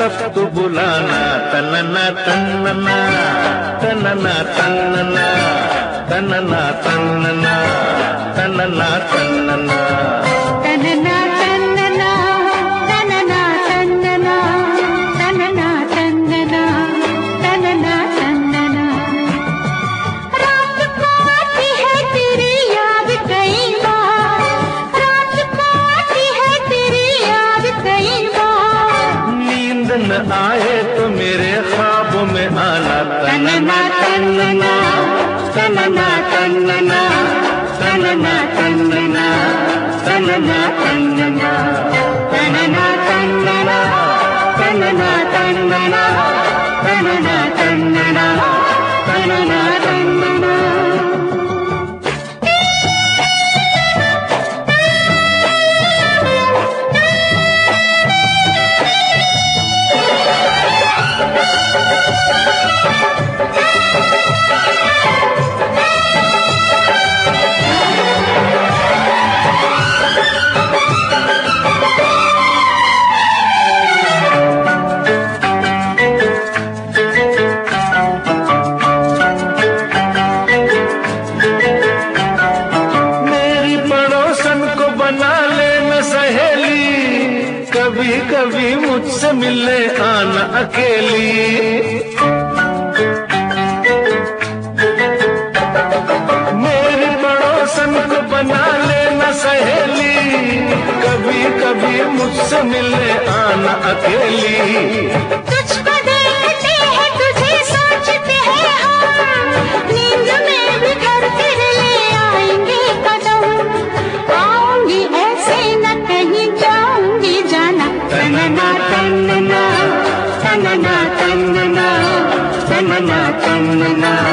तब तो बुलाना, तन्नना तन्नना तन्नना तन्नना तन्नना तन्नना तन्नना तन्नना तन्नना तन्नना तन्नना तन्नना तन्नना तन्नना तन्नना तन्नना। रात को आती है तेरी याद कई बार, रात को आती है तेरी याद कई बार। नींद न आए तो मेरे ख्वाबों में आना, तन्नना तन्नना तन्नना तन्नना तन्नना तन्नना तन्नना तन्नना तन्नना तन्नना तन्नना तन्नना तन्नना तन्नना तन्नना तन्नना। कभी कभी मुझसे मिलने आना अकेली, मेरी पड़ोसन को बना लेना सहेली। कभी कभी मुझसे मिलने आना अकेली। तुझको देखते हैं तुझे सोचते हैं हम, नींद में भी घर तेरे ले आएंगे कदम। आऊंगी ऐसे न कहीं जाऊंगी जाना, तन्नना तन्नना तन्नना तन्नना तन्नना तन्नना